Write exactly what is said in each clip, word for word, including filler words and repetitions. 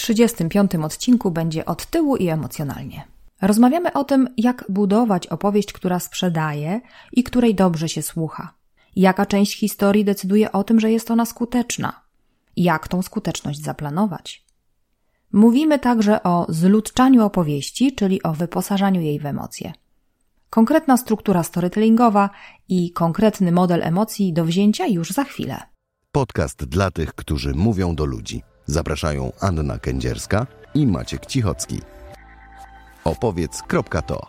trzydziestym piątym odcinku będzie od tyłu i emocjonalnie. Rozmawiamy o tym, jak budować opowieść, która sprzedaje i której dobrze się słucha. Jaka część historii decyduje o tym, że jest ona skuteczna? Jak tą skuteczność zaplanować? Mówimy także o zludczaniu opowieści, czyli o wyposażaniu jej w emocje. Konkretna struktura storytellingowa i konkretny model emocji do wzięcia już za chwilę. Podcast dla tych, którzy mówią do ludzi. Zapraszają Anna Kędzierska i Maciek Cichocki. Opowiedz kropka to.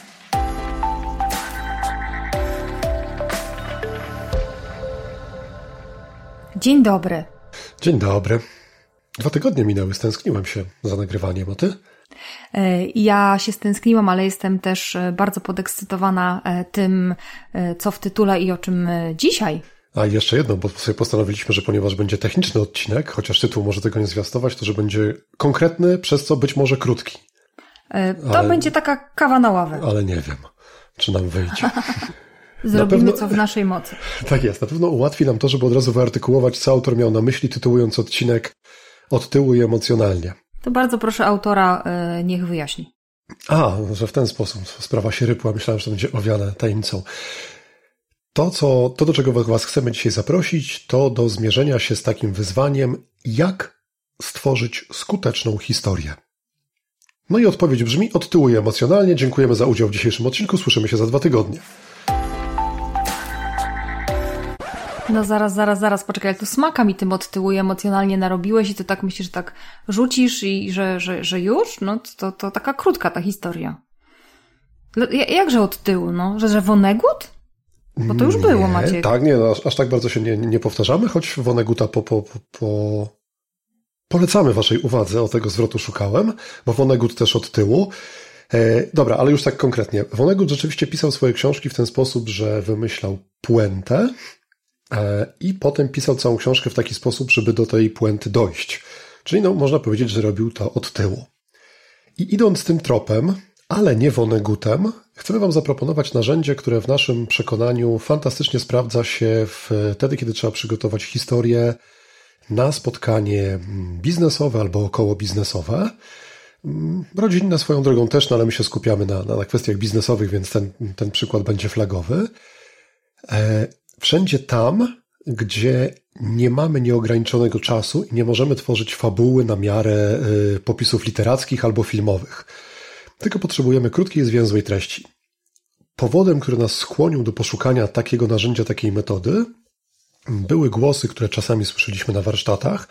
Dzień dobry. Dzień dobry. Dwa tygodnie minęły, stęskniłem się za nagrywaniem, a ty? Ja się stęskniłam, ale jestem też bardzo podekscytowana tym, co w tytule i o czym dzisiaj. A jeszcze jedno, bo sobie postanowiliśmy, że ponieważ będzie techniczny odcinek, chociaż tytuł może tego nie zwiastować, to że będzie konkretny, przez co być może krótki. To ale, będzie taka kawa na ławę. Ale nie wiem, czy nam wyjdzie. Zrobimy pewno, co w naszej mocy. Tak jest, na pewno ułatwi nam to, żeby od razu wyartykułować, co autor miał na myśli, tytułując odcinek od tyłu i emocjonalnie. To bardzo proszę autora, yy, niech wyjaśni. A, że w ten sposób sprawa się rypła. Myślałem, że to będzie owiane tajemnicą. To, co, to, do czego Was chcemy dzisiaj zaprosić, to do zmierzenia się z takim wyzwaniem, jak stworzyć skuteczną historię. No i odpowiedź brzmi od tyłu i emocjonalnie. Dziękujemy za udział w dzisiejszym odcinku. Słyszymy się za dwa tygodnie. No zaraz, zaraz, zaraz, poczekaj, jak tu smaka mi tym od tyłu i emocjonalnie narobiłeś i to tak myślisz, że tak rzucisz i że, że, że już? No to, to taka krótka ta historia. Jakże od tyłu, no? Że, że Vonnegut? Bo to już nie, było, Maciek. Tak, nie, no, aż, aż tak bardzo się nie, nie powtarzamy, choć Vonneguta po, po, po, po... polecamy waszej uwadze, o tego zwrotu szukałem, bo Vonnegut też od tyłu. E, dobra, ale już tak konkretnie. Vonnegut rzeczywiście pisał swoje książki w ten sposób, że wymyślał puentę e, i potem pisał całą książkę w taki sposób, żeby do tej puenty dojść. Czyli no, można powiedzieć, że robił to od tyłu. I idąc tym tropem, ale nie Vonnegutem, chcemy Wam zaproponować narzędzie, które w naszym przekonaniu fantastycznie sprawdza się wtedy, kiedy trzeba przygotować historię na spotkanie biznesowe albo około biznesowe. Rodzinne swoją drogą też, no ale my się skupiamy na, na, na kwestiach biznesowych, więc ten, ten przykład będzie flagowy. E, wszędzie tam, gdzie nie mamy nieograniczonego czasu i nie możemy tworzyć fabuły na miarę y, popisów literackich albo filmowych. Tylko potrzebujemy krótkiej, zwięzłej treści. Powodem, który nas skłonił do poszukania takiego narzędzia, takiej metody, były głosy, które czasami słyszeliśmy na warsztatach,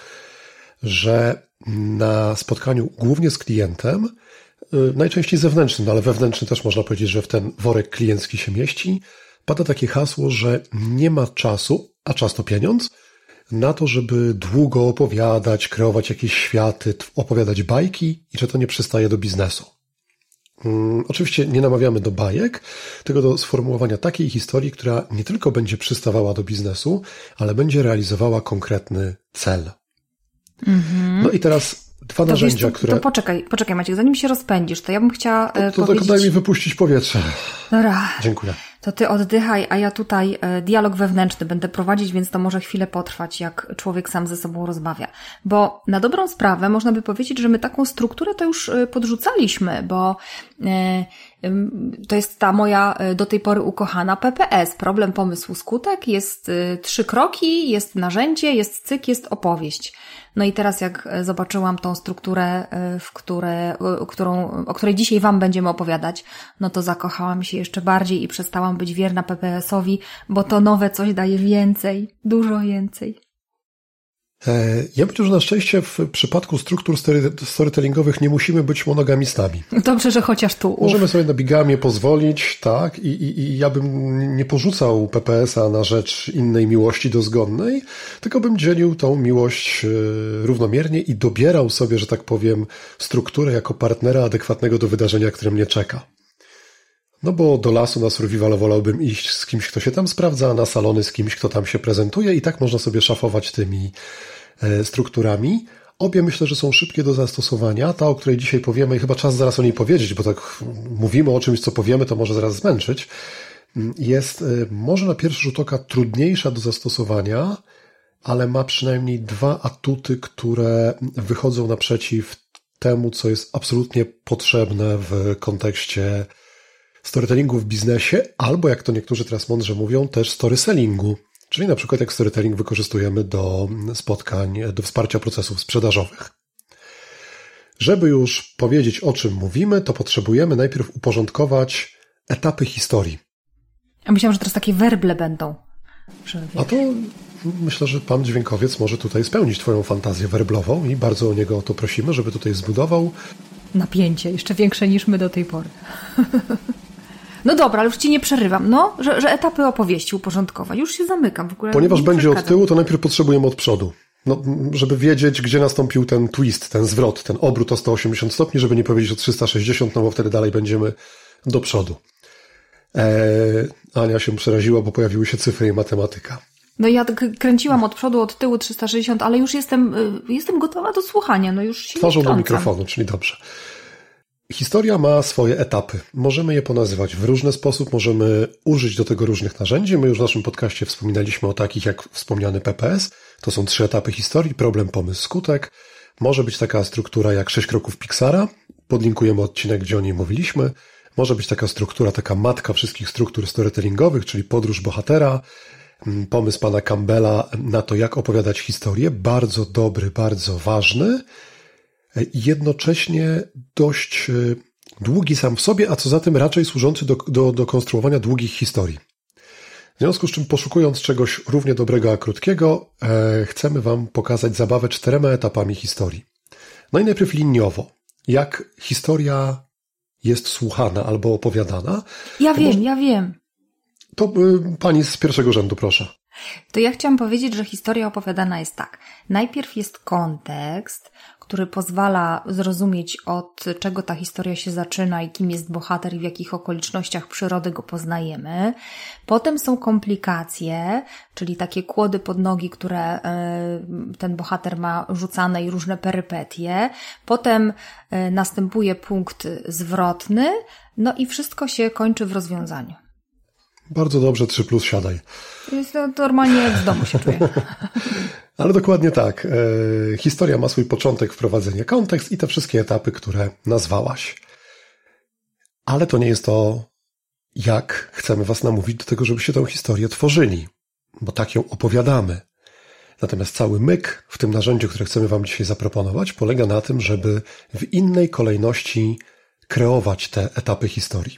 że na spotkaniu głównie z klientem, najczęściej zewnętrznym, ale wewnętrzny też można powiedzieć, że w ten worek kliencki się mieści, pada takie hasło, że nie ma czasu, a czas to pieniądz, na to, żeby długo opowiadać, kreować jakieś światy, opowiadać bajki i że to nie przystaje do biznesu. Hmm, oczywiście nie namawiamy do bajek, tylko do sformułowania takiej historii, która nie tylko będzie przystawała do biznesu, ale będzie realizowała konkretny cel. Mm-hmm. No i teraz dwa to narzędzia, wiesz, to, które... To poczekaj, poczekaj Maciek, zanim się rozpędzisz, to ja bym chciała to, to, powiedzieć... To daj mi wypuścić powietrze. Dobra. Dziękuję. To ty oddychaj, a ja tutaj dialog wewnętrzny będę prowadzić, więc to może chwilę potrwać, jak człowiek sam ze sobą rozmawia. Bo na dobrą sprawę można by powiedzieć, że my taką strukturę to już podrzucaliśmy, bo to jest ta moja do tej pory ukochana P P S. Problem, pomysł, skutek. Jest trzy kroki, jest narzędzie, jest cyk, jest opowieść. No i teraz jak zobaczyłam tą strukturę, w które, którą, o której dzisiaj Wam będziemy opowiadać, no to zakochałam się jeszcze bardziej i przestałam być wierna P P S-owi, bo to nowe coś daje więcej, dużo więcej. Ja myślę, że na szczęście w przypadku struktur storytellingowych nie musimy być monogamistami. Dobrze, że chociaż tu. Możemy sobie na bigamie pozwolić, tak, i, i, i ja bym nie porzucał P P S-a na rzecz innej miłości dozgonnej, tylko bym dzielił tą miłość równomiernie i dobierał sobie, że tak powiem, strukturę jako partnera adekwatnego do wydarzenia, które mnie czeka. No bo do lasu na survival wolałbym iść z kimś, kto się tam sprawdza, a na salony z kimś, kto tam się prezentuje i tak można sobie szafować tymi e, strukturami. Obie myślę, że są szybkie do zastosowania. Ta, o której dzisiaj powiemy, i chyba czas zaraz o niej powiedzieć, bo tak mówimy o czymś, co powiemy, to może zaraz zmęczyć, jest e, może na pierwszy rzut oka trudniejsza do zastosowania ale ma przynajmniej dwa atuty, które wychodzą naprzeciw temu, co jest absolutnie potrzebne w kontekście storytellingu w biznesie, albo jak to niektórzy teraz mądrze mówią, też storysellingu. Czyli na przykład jak storytelling wykorzystujemy do spotkań, do wsparcia procesów sprzedażowych. Żeby już powiedzieć, o czym mówimy, to potrzebujemy najpierw uporządkować etapy historii. Ja myślałam, że teraz takie werble będą. Że A to myślę, że pan dźwiękowiec może tutaj spełnić twoją fantazję werblową i bardzo o niego o to prosimy, żeby tutaj zbudował napięcie, jeszcze większe niż my do tej pory. No dobra, ale już ci nie przerywam. No, że, że etapy opowieści uporządkować. Już się zamykam. W ogóle Ponieważ będzie przeszkadzam. od tyłu, to najpierw potrzebujemy od przodu. No, żeby wiedzieć, gdzie nastąpił ten twist, ten zwrot, ten obrót o sto osiemdziesiąt stopni, żeby nie powiedzieć o trzysta sześćdziesiąt, no bo wtedy dalej będziemy do przodu. Eee, Ania się przeraziła, bo pojawiły się cyfry i matematyka. No ja tak kręciłam od przodu, od tyłu trzysta sześćdziesiąt, ale już jestem, jestem gotowa do słuchania. No już się Twarzą nie do wtrącam. mikrofonu, czyli dobrze. Historia ma swoje etapy. Możemy je ponazywać w różny sposób, możemy użyć do tego różnych narzędzi. My już w naszym podcaście wspominaliśmy o takich jak wspomniany P P S. To są trzy etapy historii: problem, pomysł, skutek. Może być taka struktura jak sześć kroków Pixara. Podlinkujemy odcinek, gdzie o niej mówiliśmy. Może być taka struktura, taka matka wszystkich struktur storytellingowych, czyli podróż bohatera. Pomysł pana Campbella na to, jak opowiadać historię. Bardzo dobry, bardzo ważny. I jednocześnie dość długi sam w sobie, a co za tym raczej służący do, do, do konstruowania długich historii. W związku z czym, poszukując czegoś równie dobrego, a krótkiego, e, chcemy wam pokazać zabawę czterema etapami historii. No i najpierw liniowo. Jak historia jest słuchana albo opowiadana. Ja wiem, może... ja wiem. To y, pani z pierwszego rzędu, proszę. To ja chciałam powiedzieć, że historia opowiadana jest tak. Najpierw jest kontekst, który pozwala zrozumieć, od czego ta historia się zaczyna i kim jest bohater i w jakich okolicznościach przyrody go poznajemy. Potem są komplikacje, czyli takie kłody pod nogi, które ten bohater ma rzucane i różne perypetie. Potem następuje punkt zwrotny, no i wszystko się kończy w rozwiązaniu. Bardzo dobrze, trzy plus siadaj. Jest to normalnie jak w domu się czuję. Ale dokładnie tak. E, historia ma swój początek, wprowadzenie, kontekst i te wszystkie etapy, które nazwałaś. Ale to nie jest to, jak chcemy was namówić do tego, żebyście tę historię tworzyli, bo tak ją opowiadamy. Natomiast cały myk w tym narzędziu, które chcemy wam dzisiaj zaproponować, polega na tym, żeby w innej kolejności kreować te etapy historii.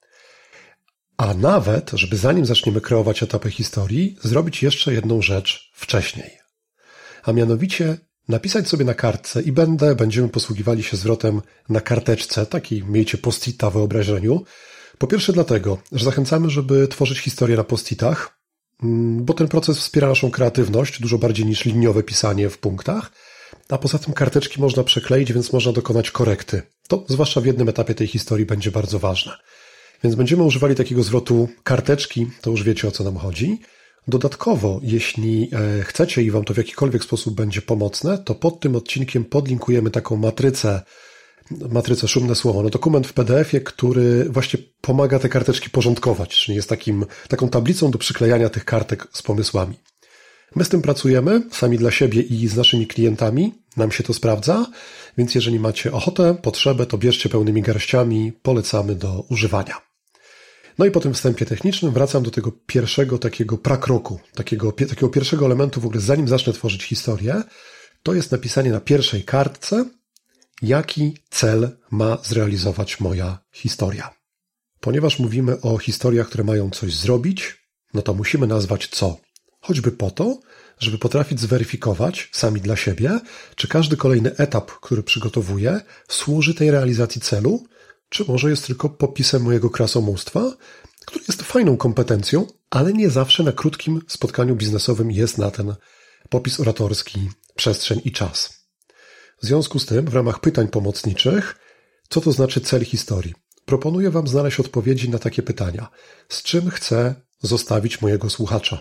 A nawet, żeby zanim zaczniemy kreować etapy historii, zrobić jeszcze jedną rzecz wcześniej. A mianowicie napisać sobie na kartce i będę, będziemy posługiwali się zwrotem na karteczce, takiej miejcie post-ita w wyobrażeniu. Po pierwsze dlatego, że zachęcamy, żeby tworzyć historię na post-itach, bo ten proces wspiera naszą kreatywność dużo bardziej niż liniowe pisanie w punktach, a poza tym karteczki można przekleić, więc można dokonać korekty. To zwłaszcza w jednym etapie tej historii będzie bardzo ważne. Więc będziemy używali takiego zwrotu karteczki, to już wiecie, o co nam chodzi. Dodatkowo, jeśli chcecie i wam to w jakikolwiek sposób będzie pomocne, to pod tym odcinkiem podlinkujemy taką matrycę, matrycę szumne słowo, no dokument w P D F-ie, który właśnie pomaga te karteczki porządkować, czyli jest takim, taką tablicą do przyklejania tych kartek z pomysłami. My z tym pracujemy, sami dla siebie i z naszymi klientami, nam się to sprawdza, więc jeżeli macie ochotę, potrzebę, to bierzcie pełnymi garściami, polecamy do używania. No i po tym wstępie technicznym wracam do tego pierwszego takiego prakroku, takiego, takiego pierwszego elementu w ogóle, zanim zacznę tworzyć historię, to jest napisanie na pierwszej kartce, jaki cel ma zrealizować moja historia. Ponieważ mówimy o historiach, które mają coś zrobić, no to musimy nazwać co. Choćby po to, żeby potrafić zweryfikować sami dla siebie, czy każdy kolejny etap, który przygotowuję, służy tej realizacji celu, czy może jest tylko popisem mojego krasomóstwa, który jest fajną kompetencją, ale nie zawsze na krótkim spotkaniu biznesowym jest na ten popis oratorski przestrzeń i czas. W związku z tym, w ramach pytań pomocniczych, co to znaczy cel historii? Proponuję wam znaleźć odpowiedzi na takie pytania. Z czym chcę zostawić mojego słuchacza?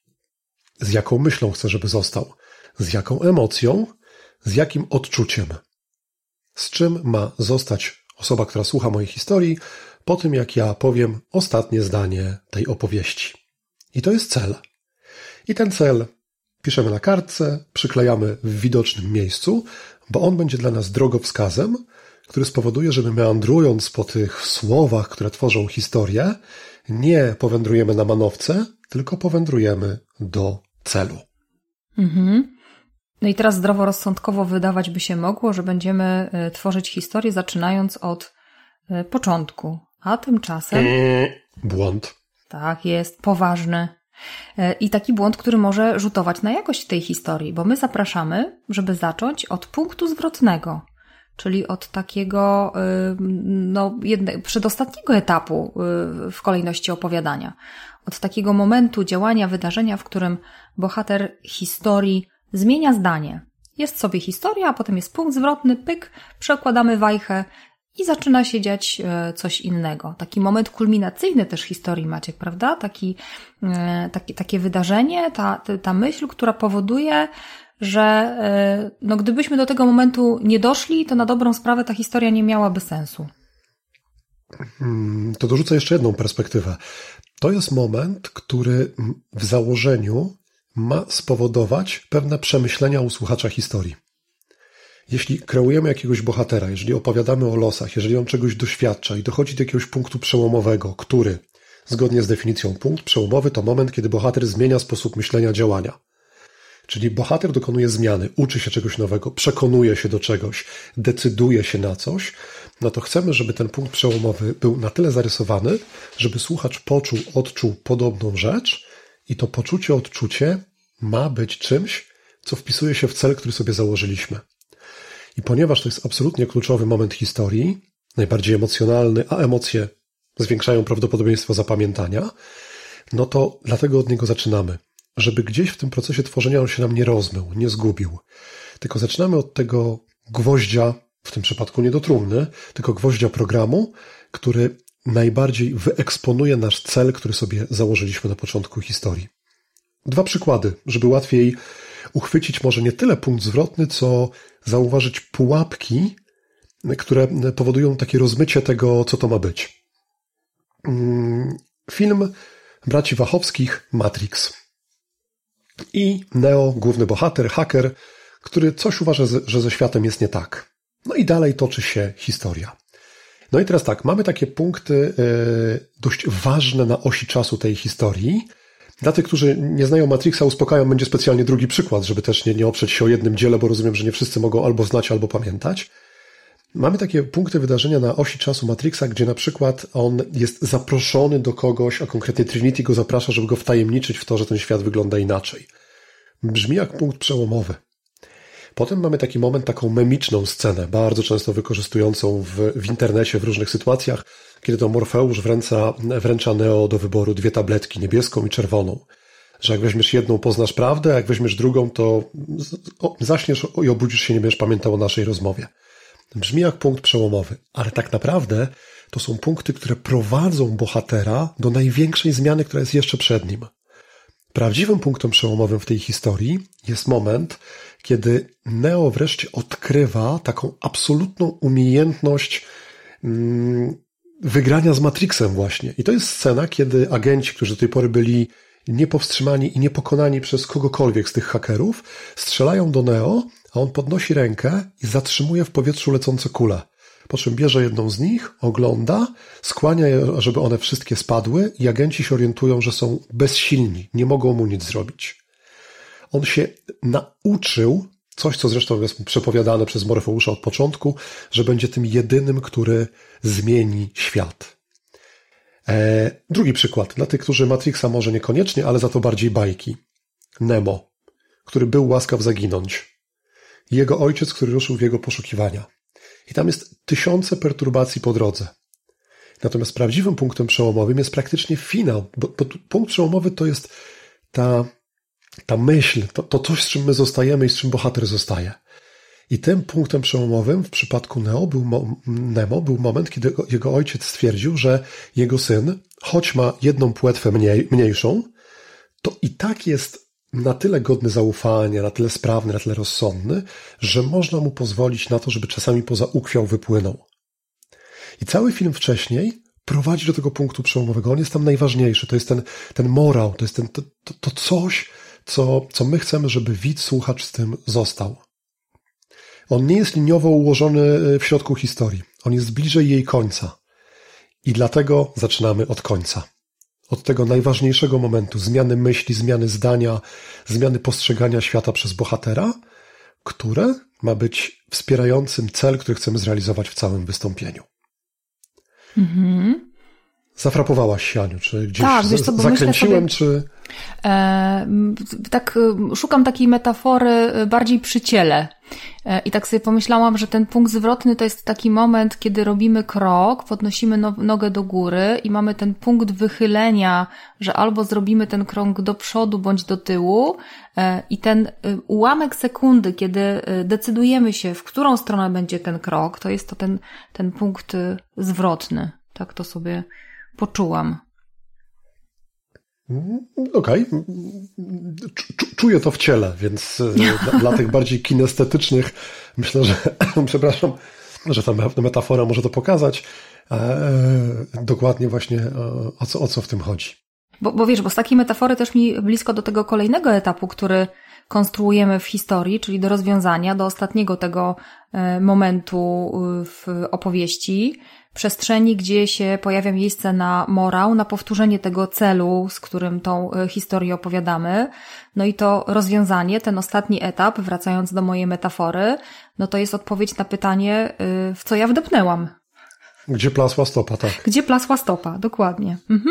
Z jaką myślą chcę, żeby został? Z jaką emocją? Z jakim odczuciem? Z czym ma zostać osoba, która słucha mojej historii, po tym jak ja powiem ostatnie zdanie tej opowieści. I to jest cel. I ten cel piszemy na kartce, przyklejamy w widocznym miejscu, bo on będzie dla nas drogowskazem, który spowoduje, że my meandrując po tych słowach, które tworzą historię, nie powędrujemy na manowce, tylko powędrujemy do celu. Mhm. No i teraz zdroworozsądkowo wydawać by się mogło, że będziemy tworzyć historię zaczynając od początku, a tymczasem... Eee, błąd. Tak, jest poważny. I taki błąd, który może rzutować na jakość tej historii, bo my zapraszamy, żeby zacząć od punktu zwrotnego, czyli od takiego no, jedne, przedostatniego etapu w kolejności opowiadania. Od takiego momentu działania, wydarzenia, w którym bohater historii zmienia zdanie. Jest sobie historia, a potem jest punkt zwrotny, pyk, przekładamy wajchę i zaczyna się dziać coś innego. Taki moment kulminacyjny też historii, Maciek, prawda? Taki, taki, takie wydarzenie, ta, ta myśl, która powoduje, że no, gdybyśmy do tego momentu nie doszli, to na dobrą sprawę ta historia nie miałaby sensu. To dorzucę jeszcze jedną perspektywę. To jest moment, który w założeniu ma spowodować pewne przemyślenia u słuchacza historii. Jeśli kreujemy jakiegoś bohatera, jeżeli opowiadamy o losach, jeżeli on czegoś doświadcza i dochodzi do jakiegoś punktu przełomowego, który, zgodnie z definicją, punkt przełomowy to moment, kiedy bohater zmienia sposób myślenia, działania. Czyli bohater dokonuje zmiany, uczy się czegoś nowego, przekonuje się do czegoś, decyduje się na coś, no to chcemy, żeby ten punkt przełomowy był na tyle zarysowany, żeby słuchacz poczuł, odczuł podobną rzecz i to poczucie, odczucie ma być czymś, co wpisuje się w cel, który sobie założyliśmy. I ponieważ to jest absolutnie kluczowy moment historii, najbardziej emocjonalny, a emocje zwiększają prawdopodobieństwo zapamiętania, no to dlatego od niego zaczynamy. Żeby gdzieś w tym procesie tworzenia on się nam nie rozmył, nie zgubił. Tylko zaczynamy od tego gwoździa, w tym przypadku nie do trumny, tylko gwoździa programu, który najbardziej wyeksponuje nasz cel, który sobie założyliśmy na początku historii. Dwa przykłady, żeby łatwiej uchwycić może nie tyle punkt zwrotny, co zauważyć pułapki, które powodują takie rozmycie tego, co to ma być. Film braci Wachowskich Matrix. I Neo, główny bohater, haker, który coś uważa, że ze światem jest nie tak. No i dalej toczy się historia. No i teraz tak, mamy takie punkty dość ważne na osi czasu tej historii. Dla tych, którzy nie znają Matrixa, uspokajam, będzie specjalnie drugi przykład, żeby też nie, nie oprzeć się o jednym dziele, bo rozumiem, że nie wszyscy mogą albo znać, albo pamiętać. Mamy takie punkty wydarzenia na osi czasu Matrixa, gdzie na przykład on jest zaproszony do kogoś, a konkretnie Trinity go zaprasza, żeby go wtajemniczyć w to, że ten świat wygląda inaczej. Brzmi jak punkt przełomowy. Potem mamy taki moment, taką memiczną scenę, bardzo często wykorzystującą w, w internecie w różnych sytuacjach, kiedy to Morfeusz wręcza, wręcza Neo do wyboru dwie tabletki, niebieską i czerwoną. Że jak weźmiesz jedną, poznasz prawdę, a jak weźmiesz drugą, to zaśniesz i obudzisz się, nie będziesz pamiętał o naszej rozmowie. Brzmi jak punkt przełomowy, ale tak naprawdę to są punkty, które prowadzą bohatera do największej zmiany, która jest jeszcze przed nim. Prawdziwym punktem przełomowym w tej historii jest moment, kiedy Neo wreszcie odkrywa taką absolutną umiejętność mm, wygrania z Matrixem właśnie. I to jest scena, kiedy agenci, którzy do tej pory byli niepowstrzymani i niepokonani przez kogokolwiek z tych hakerów, strzelają do Neo, a on podnosi rękę i zatrzymuje w powietrzu lecące kule. Po czym bierze jedną z nich, ogląda, skłania je, żeby one wszystkie spadły i agenci się orientują, że są bezsilni, nie mogą mu nic zrobić. On się nauczył, coś co zresztą jest przepowiadane przez Morfeusza od początku, że będzie tym jedynym, który zmieni świat. Eee, drugi przykład, dla tych, którzy Matrixa może niekoniecznie, ale za to bardziej bajki. Nemo, który był łaskaw zaginąć. Jego ojciec, który ruszył w jego poszukiwania. I tam jest tysiące perturbacji po drodze. Natomiast prawdziwym punktem przełomowym jest praktycznie finał, bo, bo punkt przełomowy to jest ta, ta myśl, to, to coś, z czym my zostajemy i z czym bohater zostaje. I tym punktem przełomowym w przypadku Neo był, Nemo był moment, kiedy jego ojciec stwierdził, że jego syn, choć ma jedną płetwę mniej, mniejszą, to i tak jest na tyle godny zaufania, na tyle sprawny, na tyle rozsądny, że można mu pozwolić na to, żeby czasami poza ukwiał wypłynął. I cały film wcześniej prowadzi do tego punktu przełomowego. On jest tam najważniejszy. To jest ten, ten morał, to jest ten, to, to, to coś, co, co my chcemy, żeby widz, słuchacz z tym został. On nie jest liniowo ułożony w środku historii. On jest bliżej jej końca. I dlatego zaczynamy od końca. Od tego najważniejszego momentu, zmiany myśli, zmiany zdania, zmiany postrzegania świata przez bohatera, które ma być wspierającym cel, który chcemy zrealizować w całym wystąpieniu. Mhm. Zafrapowałaś się, Aniu, czy gdzieś tak, wiesz co, bo zakręciłem, myślę sobie, czy... E, tak szukam takiej metafory bardziej przy ciele. E, I tak sobie pomyślałam, że ten punkt zwrotny to jest taki moment, kiedy robimy krok, podnosimy no, nogę do góry i mamy ten punkt wychylenia, że albo zrobimy ten krok do przodu bądź do tyłu e, i ten ułamek sekundy, kiedy decydujemy się, w którą stronę będzie ten krok, to jest to ten, ten punkt zwrotny. Tak to sobie poczułam. Okej. Okay. Czuję to w ciele, więc dla, dla tych bardziej kinestetycznych myślę, że przepraszam, że ta metafora może to pokazać. E, dokładnie właśnie o co, o co w tym chodzi. Bo, bo wiesz, bo z takiej metafory też mi blisko do tego kolejnego etapu, który konstruujemy w historii, czyli do rozwiązania, do ostatniego tego momentu w opowieści, przestrzeni, gdzie się pojawia miejsce na morał, na powtórzenie tego celu, z którym tą historię opowiadamy. No i to rozwiązanie, ten ostatni etap, wracając do mojej metafory, no to jest odpowiedź na pytanie, w co ja wdepnęłam. Gdzie plasła stopa, tak. Gdzie plasła stopa, dokładnie. Mhm.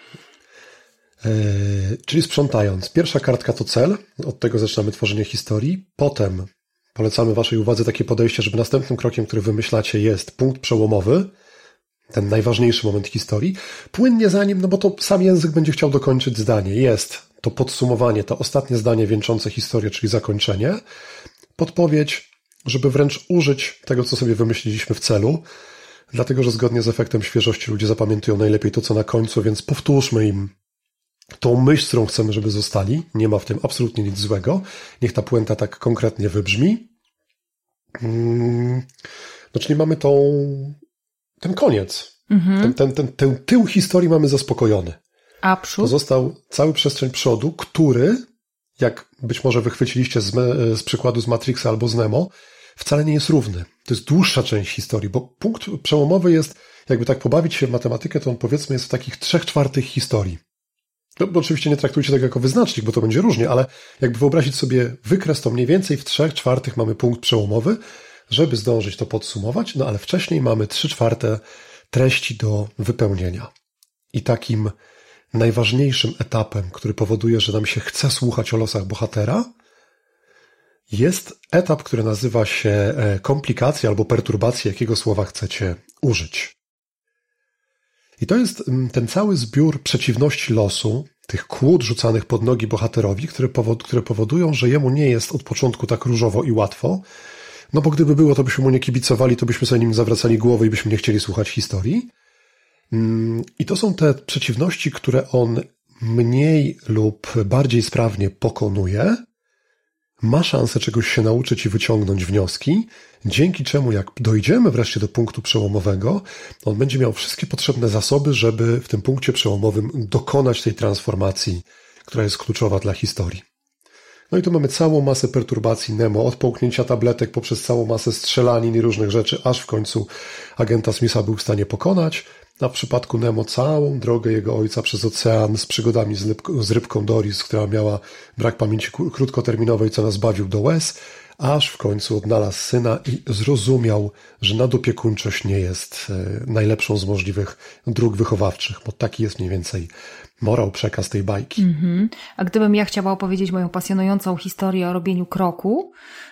Yy, czyli sprzątając. Pierwsza kartka to cel, od tego zaczynamy tworzenie historii. Potem polecamy waszej uwadze takie podejście, żeby następnym krokiem, który wymyślacie, jest punkt przełomowy, ten najważniejszy moment historii. Płynnie za nim, no bo to sam język będzie chciał dokończyć zdanie. Jest to podsumowanie, to ostatnie zdanie wieńczące historię, czyli zakończenie. Podpowiedź, żeby wręcz użyć tego, co sobie wymyśliliśmy w celu, dlatego, że zgodnie z efektem świeżości ludzie zapamiętują najlepiej to, co na końcu, więc powtórzmy im tą myśl, którą chcemy, żeby zostali. Nie ma w tym absolutnie nic złego. Niech ta puenta tak konkretnie wybrzmi. No, czyli mamy tą, ten koniec. Mhm. Ten, ten, ten, ten tył historii mamy zaspokojony. A przód? To został cały przestrzeń przodu, który, jak być może wychwyciliście z, me, z przykładu z Matrixa albo z Nemo, wcale nie jest równy. To jest dłuższa część historii, bo punkt przełomowy jest, jakby tak pobawić się w matematykę, to on powiedzmy jest w takich trzech czwartych historii. No, bo oczywiście nie traktujcie tego jako wyznacznik, bo to będzie różnie, ale jakby wyobrazić sobie wykres, to mniej więcej w trzech czwartych mamy punkt przełomowy, żeby zdążyć to podsumować, no ale wcześniej mamy trzy czwarte treści do wypełnienia. I takim najważniejszym etapem, który powoduje, że nam się chce słuchać o losach bohatera, jest etap, który nazywa się komplikacja albo perturbacja, jakiego słowa chcecie użyć. I to jest ten cały zbiór przeciwności losu, tych kłód rzucanych pod nogi bohaterowi, które, powod, które powodują, że jemu nie jest od początku tak różowo i łatwo, no bo gdyby było, to byśmy mu nie kibicowali, to byśmy sobie nim zawracali głowy i byśmy nie chcieli słuchać historii. I to są te przeciwności, które on mniej lub bardziej sprawnie pokonuje, ma szansę czegoś się nauczyć i wyciągnąć wnioski, dzięki czemu jak dojdziemy wreszcie do punktu przełomowego, on będzie miał wszystkie potrzebne zasoby, żeby w tym punkcie przełomowym dokonać tej transformacji, która jest kluczowa dla historii. No i tu mamy całą masę perturbacji Nemo, od połknięcia tabletek poprzez całą masę strzelanin i różnych rzeczy, aż w końcu agenta Smitha był w stanie pokonać, a w przypadku Nemo całą drogę jego ojca przez ocean z przygodami z, rybką, z rybką Doris, która miała brak pamięci krótkoterminowej, co nas bawił do łez, aż w końcu odnalazł syna i zrozumiał, że nadopiekuńczość nie jest najlepszą z możliwych dróg wychowawczych, bo taki jest mniej więcej morał, przekaz tej bajki. Mm-hmm. A gdybym ja chciała opowiedzieć moją pasjonującą historię o robieniu kroku,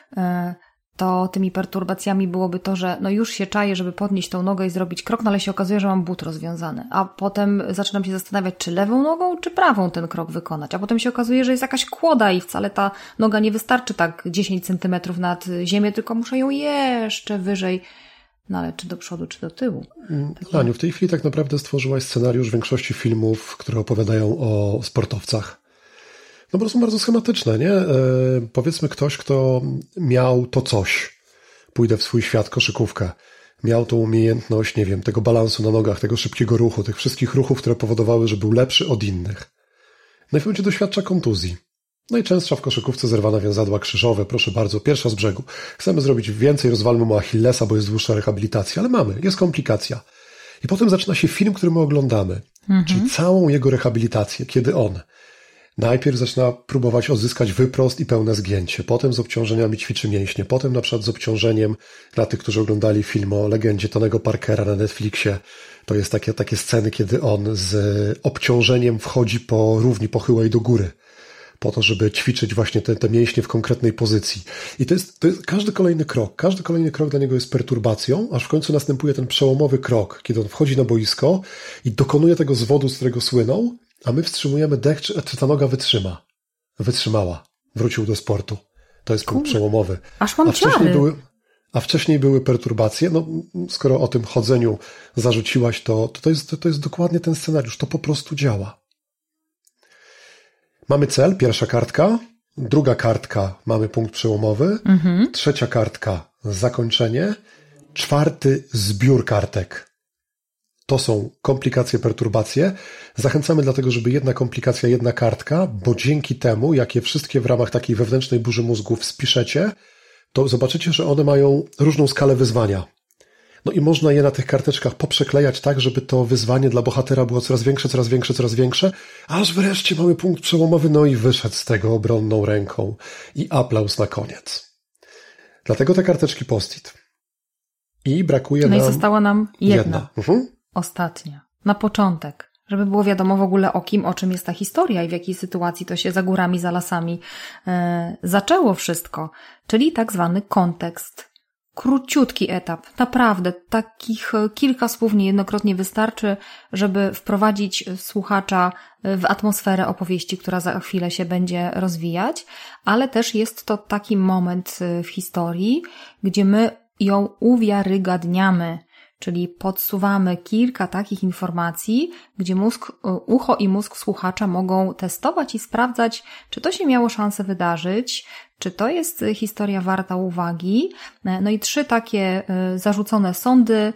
to tymi perturbacjami byłoby to, że no już się czaję, żeby podnieść tą nogę i zrobić krok, no ale się okazuje, że mam but rozwiązany. A potem zaczynam się zastanawiać, czy lewą nogą, czy prawą ten krok wykonać. A potem się okazuje, że jest jakaś kłoda i wcale ta noga nie wystarczy tak dziesięć centymetrów nad ziemię, tylko muszę ją jeszcze wyżej. No ale czy do przodu, czy do tyłu? Takie... Aniu, w tej chwili tak naprawdę stworzyłaś scenariusz większości filmów, które opowiadają o sportowcach. No bo są bardzo schematyczne, nie? E, powiedzmy ktoś, kto miał to coś. Pójdę w swój świat, koszykówkę. Miał tą umiejętność, nie wiem, tego balansu na nogach, tego szybkiego ruchu, tych wszystkich ruchów, które powodowały, że był lepszy od innych. No i w momencie doświadcza kontuzji. Najczęstsza w koszykówce zerwana więzadła krzyżowe, proszę bardzo, pierwsza z brzegu. Chcemy zrobić więcej, rozwalmy mu Achillesa, bo jest dłuższa rehabilitacja, ale mamy, jest komplikacja. I potem zaczyna się film, który my oglądamy, mhm. czyli całą jego rehabilitację, kiedy on najpierw zaczyna próbować odzyskać wyprost i pełne zgięcie, potem z obciążeniami ćwiczy mięśnie, potem na przykład z obciążeniem, dla tych, którzy oglądali film o legendzie Tonego Parkera na Netflixie, to jest takie, takie sceny, kiedy on z obciążeniem wchodzi po równi pochyłej do góry, po to, żeby ćwiczyć właśnie te, te mięśnie w konkretnej pozycji. I to jest, to jest każdy kolejny krok. Każdy kolejny krok dla niego jest perturbacją, aż w końcu następuje ten przełomowy krok, kiedy on wchodzi na boisko i dokonuje tego zwodu, z którego słynął, a my wstrzymujemy dech, czy, czy ta noga wytrzyma. Wytrzymała. Wrócił do sportu. To jest punkt przełomowy. Aż mam a wcześniej były, a wcześniej były perturbacje. No, skoro o tym chodzeniu zarzuciłaś, to, to, to, jest, to, to jest dokładnie ten scenariusz. To po prostu działa. Mamy cel, pierwsza kartka, druga kartka, mamy punkt przełomowy, mhm. trzecia kartka, zakończenie, czwarty, zbiór kartek. To są komplikacje, perturbacje. Zachęcamy dlatego, żeby jedna komplikacja, jedna kartka, bo dzięki temu, jak je wszystkie w ramach takiej wewnętrznej burzy mózgów spiszecie, to zobaczycie, że one mają różną skalę wyzwania. No i można je na tych karteczkach poprzeklejać tak, żeby to wyzwanie dla bohatera było coraz większe, coraz większe, coraz większe, aż wreszcie mamy punkt przełomowy, no i wyszedł z tego obronną ręką. I aplauz na koniec. Dlatego te karteczki post-it. I brakuje nam... No i została nam jedna. jedna. Mhm. Ostatnia. Na początek. Żeby było wiadomo w ogóle o kim, o czym jest ta historia i w jakiej sytuacji to się za górami, za lasami e, zaczęło wszystko. Czyli tak zwany kontekst. Króciutki etap, naprawdę, takich kilka słów niejednokrotnie wystarczy, żeby wprowadzić słuchacza w atmosferę opowieści, która za chwilę się będzie rozwijać, ale też jest to taki moment w historii, gdzie my ją uwiarygadniamy, czyli podsuwamy kilka takich informacji, gdzie mózg, ucho i mózg słuchacza mogą testować i sprawdzać, czy to się miało szansę wydarzyć, czy to jest historia warta uwagi. No i trzy takie zarzucone sądy,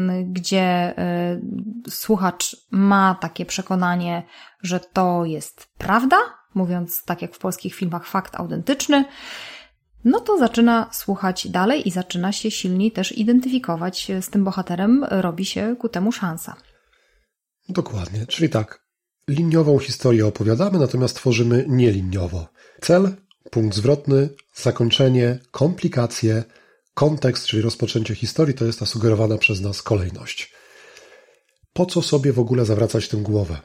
gdzie słuchacz ma takie przekonanie, że to jest prawda, mówiąc tak jak w polskich filmach fakt autentyczny, no to zaczyna słuchać dalej i zaczyna się silniej też identyfikować z tym bohaterem, robi się ku temu szansa. Dokładnie, czyli tak, liniową historię opowiadamy, natomiast tworzymy nieliniowo. Cel, punkt zwrotny, zakończenie, komplikacje, kontekst, czyli rozpoczęcie historii, to jest ta sugerowana przez nas kolejność. Po co sobie w ogóle zawracać tym głowę?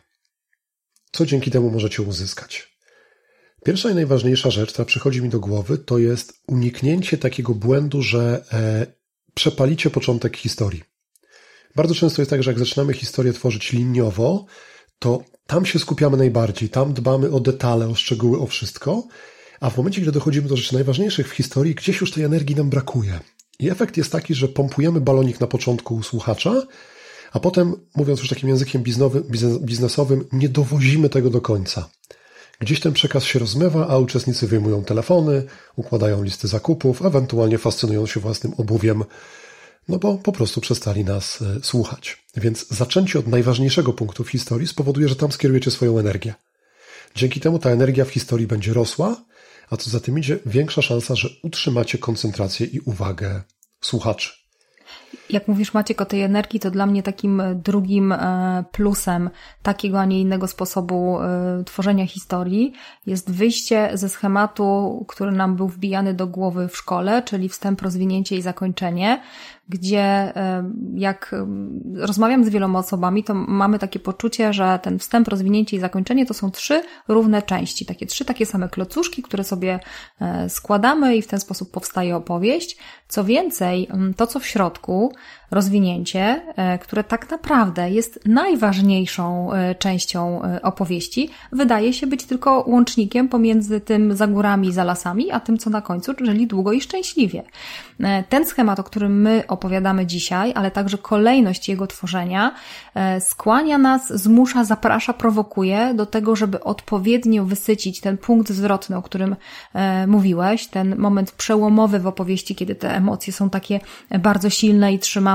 Co dzięki temu możecie uzyskać? Pierwsza i najważniejsza rzecz, która przychodzi mi do głowy, to jest uniknięcie takiego błędu, że e, przepalicie początek historii. Bardzo często jest tak, że jak zaczynamy historię tworzyć liniowo, to tam się skupiamy najbardziej, tam dbamy o detale, o szczegóły, o wszystko, a w momencie, gdy dochodzimy do rzeczy najważniejszych w historii, gdzieś już tej energii nam brakuje. I efekt jest taki, że pompujemy balonik na początku u słuchacza, a potem, mówiąc już takim językiem biznesowym, nie dowozimy tego do końca. Gdzieś ten przekaz się rozmywa, a uczestnicy wyjmują telefony, układają listy zakupów, ewentualnie fascynują się własnym obuwiem, no bo po prostu przestali nas słuchać. Więc zaczęcie od najważniejszego punktu w historii spowoduje, że tam skierujecie swoją energię. Dzięki temu ta energia w historii będzie rosła, a co za tym idzie, większa szansa, że utrzymacie koncentrację i uwagę słuchaczy. Jak mówisz, Maciek, o tej energii, to dla mnie takim drugim plusem takiego, a nie innego sposobu tworzenia historii jest wyjście ze schematu, który nam był wbijany do głowy w szkole, czyli wstęp, rozwinięcie i zakończenie, gdzie jak rozmawiam z wieloma osobami, to mamy takie poczucie, że ten wstęp, rozwinięcie i zakończenie to są trzy równe części, takie trzy takie same klocuszki, które sobie składamy i w ten sposób powstaje opowieść. Co więcej, to co w środku, rozwinięcie, które tak naprawdę jest najważniejszą częścią opowieści, wydaje się być tylko łącznikiem pomiędzy tym za górami, za lasami, a tym co na końcu, czyli długo i szczęśliwie. Ten schemat, o którym my opowiadamy dzisiaj, ale także kolejność jego tworzenia skłania nas, zmusza, zaprasza, prowokuje do tego, żeby odpowiednio wysycić ten punkt zwrotny, o którym mówiłeś, ten moment przełomowy w opowieści, kiedy te emocje są takie bardzo silne i trzymamy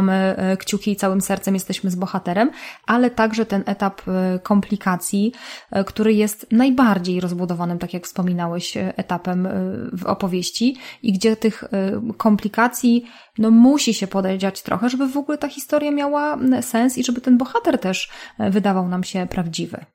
trzymamy kciuki i całym sercem jesteśmy z bohaterem, ale także ten etap komplikacji, który jest najbardziej rozbudowanym, tak jak wspominałeś, etapem w opowieści i gdzie tych komplikacji no musi się podejrzeć trochę, żeby w ogóle ta historia miała sens i żeby ten bohater też wydawał nam się prawdziwy.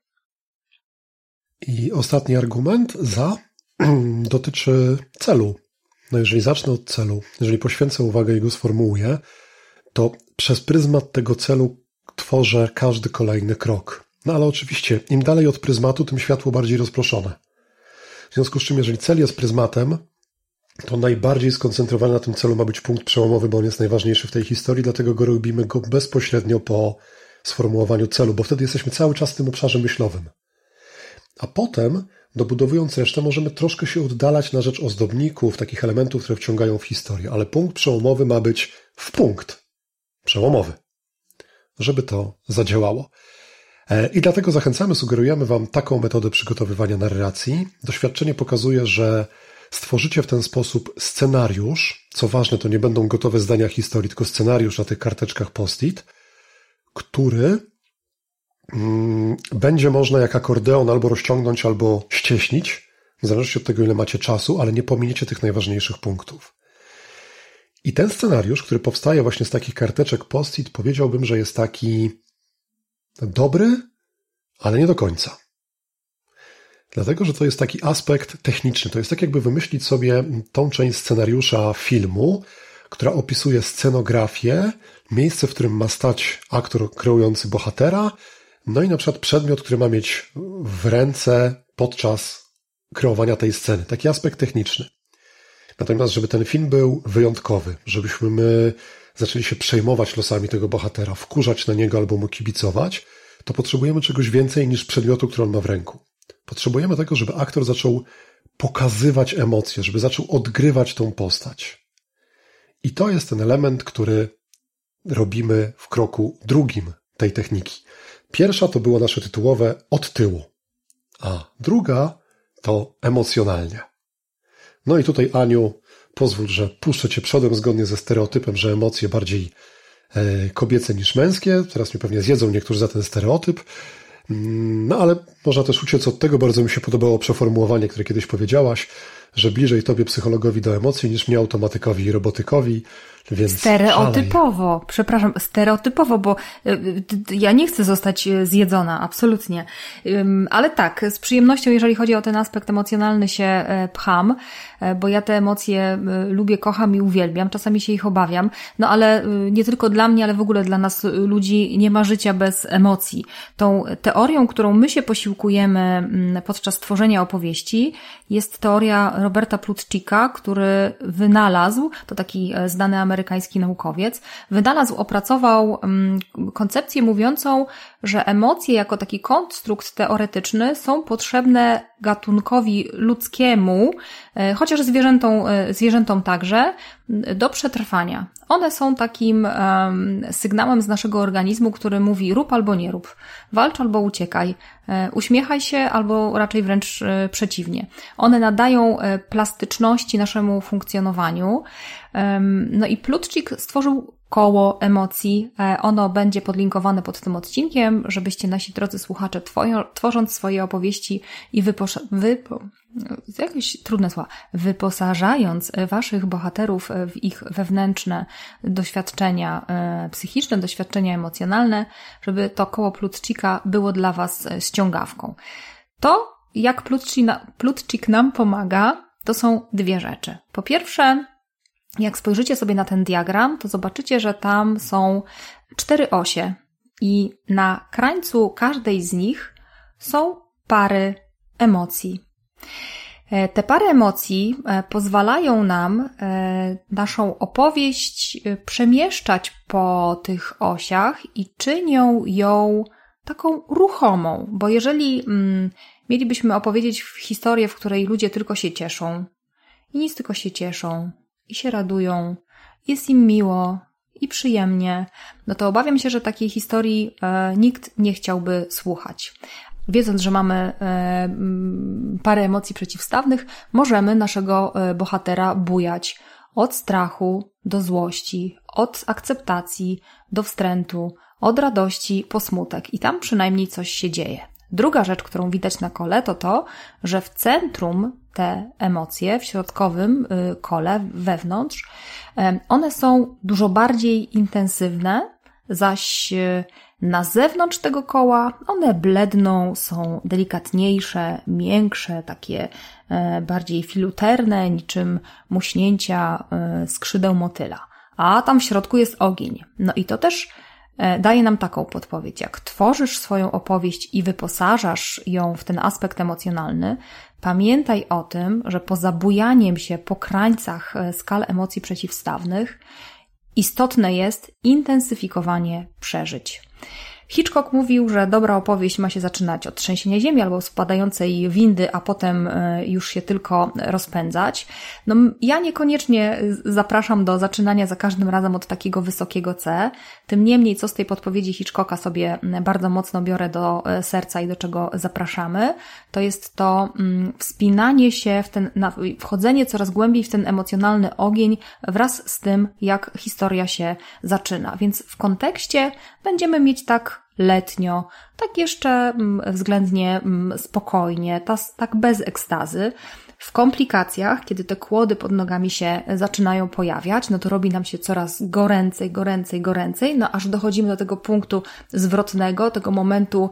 I ostatni argument za dotyczy celu. No jeżeli zacznę od celu, jeżeli poświęcę uwagę i go sformułuję, to przez pryzmat tego celu tworzę każdy kolejny krok. No ale oczywiście, im dalej od pryzmatu, tym światło bardziej rozproszone. W związku z czym, jeżeli cel jest pryzmatem, to najbardziej skoncentrowany na tym celu ma być punkt przełomowy, bo on jest najważniejszy w tej historii, dlatego go robimy go bezpośrednio po sformułowaniu celu, bo wtedy jesteśmy cały czas w tym obszarze myślowym. A potem, dobudowując resztę, możemy troszkę się oddalać na rzecz ozdobników, takich elementów, które wciągają w historię, ale punkt przełomowy ma być w punkt przełomowy, żeby to zadziałało. I dlatego zachęcamy, sugerujemy Wam taką metodę przygotowywania narracji. Doświadczenie pokazuje, że stworzycie w ten sposób scenariusz, co ważne, to nie będą gotowe zdania historii, tylko scenariusz na tych karteczkach post-it, który mm, będzie można jak akordeon albo rozciągnąć, albo ścieśnić, w zależności od tego, ile macie czasu, ale nie pominiecie tych najważniejszych punktów. I ten scenariusz, który powstaje właśnie z takich karteczek post-it, powiedziałbym, że jest taki dobry, ale nie do końca. Dlatego, że to jest taki aspekt techniczny. To jest tak, jakby wymyślić sobie tą część scenariusza filmu, która opisuje scenografię, miejsce, w którym ma stać aktor kreujący bohatera, no i na przykład przedmiot, który ma mieć w ręce podczas kreowania tej sceny. Taki aspekt techniczny. Natomiast, żeby ten film był wyjątkowy, żebyśmy my zaczęli się przejmować losami tego bohatera, wkurzać na niego albo mu kibicować, to potrzebujemy czegoś więcej niż przedmiotu, który on ma w ręku. Potrzebujemy tego, żeby aktor zaczął pokazywać emocje, żeby zaczął odgrywać tą postać. I to jest ten element, który robimy w kroku drugim tej techniki. Pierwsza to było nasze tytułowe od tyłu, a druga to emocjonalnie. No i tutaj, Aniu, pozwól, że puszczę Cię przodem zgodnie ze stereotypem, że emocje bardziej e, kobiece niż męskie. Teraz mnie pewnie zjedzą niektórzy za ten stereotyp. No ale można też uciec od tego. Bardzo mi się podobało przeformułowanie, które kiedyś powiedziałaś, że bliżej Tobie psychologowi do emocji niż mnie automatykowi i robotykowi. Więc stereotypowo, szalej. przepraszam, stereotypowo, bo ja nie chcę zostać zjedzona, absolutnie. Ale tak, z przyjemnością, jeżeli chodzi o ten aspekt emocjonalny, się pcham, bo ja te emocje lubię, kocham i uwielbiam, czasami się ich obawiam, no ale nie tylko dla mnie, ale w ogóle dla nas ludzi nie ma życia bez emocji. Tą teorią, którą my się posiłkujemy podczas tworzenia opowieści, jest teoria Roberta Plutchika, który wynalazł, to taki znany amerykański naukowiec, wynalazł, opracował koncepcję mówiącą, że emocje jako taki konstrukt teoretyczny są potrzebne gatunkowi ludzkiemu, chociaż zwierzętom, zwierzętom także, do przetrwania. One są takim um, sygnałem z naszego organizmu, który mówi rób albo nie rób, walcz albo uciekaj, uśmiechaj się albo raczej wręcz przeciwnie. One nadają plastyczności naszemu funkcjonowaniu. No i Plutchik stworzył koło emocji. Ono będzie podlinkowane pod tym odcinkiem, żebyście nasi drodzy słuchacze, twoją, tworząc swoje opowieści i wyposa- wypo- jakieś trudne słowa, wyposażając waszych bohaterów w ich wewnętrzne doświadczenia psychiczne, doświadczenia emocjonalne, żeby to koło Plutchika było dla was ściągawką. To, jak Plutchik nam pomaga, to są dwie rzeczy. Po pierwsze, jak spojrzycie sobie na ten diagram, to zobaczycie, że tam są cztery osie i na krańcu każdej z nich są pary emocji. Te pary emocji pozwalają nam naszą opowieść przemieszczać po tych osiach i czynią ją taką ruchomą, bo jeżeli mm, mielibyśmy opowiedzieć historię, w której ludzie tylko się cieszą i nic tylko się cieszą, i się radują, jest im miło i przyjemnie, no to obawiam się, że takiej historii e, nikt nie chciałby słuchać. Wiedząc, że mamy e, parę emocji przeciwstawnych, możemy naszego e, bohatera bujać od strachu do złości, od akceptacji do wstrętu, od radości po smutek i tam przynajmniej coś się dzieje. Druga rzecz, którą widać na kole, to to, że w centrum te emocje, w środkowym kole, wewnątrz, one są dużo bardziej intensywne, zaś na zewnątrz tego koła one bledną, są delikatniejsze, miększe, takie bardziej filuterne, niczym muśnięcia skrzydeł motyla. A tam w środku jest ogień. No i to też daje nam taką podpowiedź. Jak tworzysz swoją opowieść i wyposażasz ją w ten aspekt emocjonalny, pamiętaj o tym, że poza bujaniem się po krańcach skal emocji przeciwstawnych istotne jest intensyfikowanie przeżyć. Hitchcock mówił, że dobra opowieść ma się zaczynać od trzęsienia ziemi albo spadającej windy, a potem już się tylko rozpędzać. No, ja niekoniecznie zapraszam do zaczynania za każdym razem od takiego wysokiego C. Tym niemniej, co z tej podpowiedzi Hitchcocka sobie bardzo mocno biorę do serca i do czego zapraszamy, to jest to wspinanie się w ten, wchodzenie coraz głębiej w ten emocjonalny ogień wraz z tym, jak historia się zaczyna. Więc w kontekście będziemy mieć tak letnio, tak jeszcze względnie spokojnie, tak bez ekstazy. W komplikacjach, kiedy te kłody pod nogami się zaczynają pojawiać, no to robi nam się coraz goręcej, goręcej, goręcej, no aż dochodzimy do tego punktu zwrotnego, tego momentu,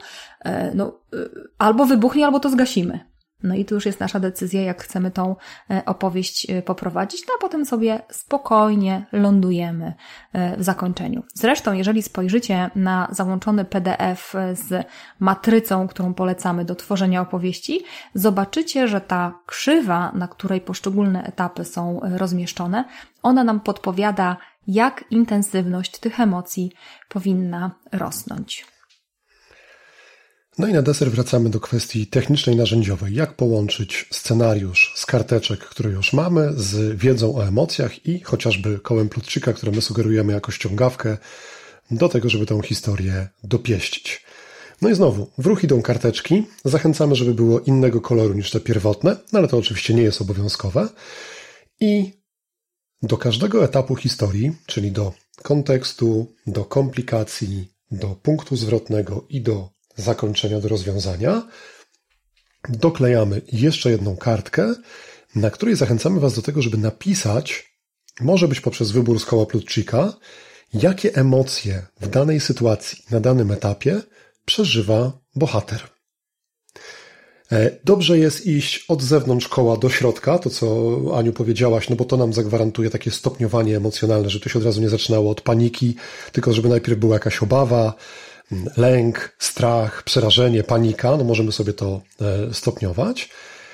no albo wybuchnie, albo to zgasimy. No i tu już jest nasza decyzja, jak chcemy tą opowieść poprowadzić, no a potem sobie spokojnie lądujemy w zakończeniu. Zresztą, jeżeli spojrzycie na załączony P D F z matrycą, którą polecamy do tworzenia opowieści, zobaczycie, że ta krzywa, na której poszczególne etapy są rozmieszczone, ona nam podpowiada, jak intensywność tych emocji powinna rosnąć. No i na deser wracamy do kwestii technicznej, narzędziowej. Jak połączyć scenariusz z karteczek, które już mamy, z wiedzą o emocjach i chociażby kołem Plutczyka, które my sugerujemy jako ściągawkę do tego, żeby tę historię dopieścić. No i znowu, w ruch idą karteczki. Zachęcamy, żeby było innego koloru niż te pierwotne, no ale to oczywiście nie jest obowiązkowe. I do każdego etapu historii, czyli do kontekstu, do komplikacji, do punktu zwrotnego i do zakończenia, do rozwiązania, doklejamy jeszcze jedną kartkę, na której zachęcamy Was do tego, żeby napisać, może być poprzez wybór z koła Plutczyka, jakie emocje w danej sytuacji, na danym etapie przeżywa bohater. Dobrze jest iść od zewnątrz koła do środka, to co Aniu powiedziałaś, no bo to nam zagwarantuje takie stopniowanie emocjonalne, że to się od razu nie zaczynało od paniki, tylko żeby najpierw była jakaś obawa, lęk, strach, przerażenie, panika, no możemy sobie to stopniować.